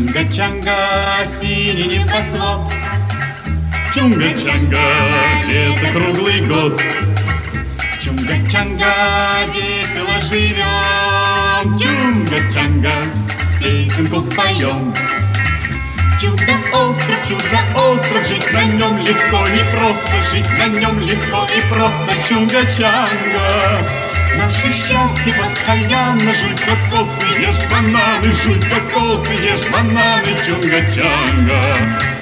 Чунга-чанга, синий небосвод. Чунга-чанга, лето круглый год. Чунга-чанга, весело живем. Чунга-чанга, песенку поем. Чудо-остров, жить на нем легко и просто, жить на нем легко и просто. Чунга-чанга, наше счастье постоянно. Жуй кокосы, ешь бананы, жуй кокосы, ешь бананы. Чунга-чанга.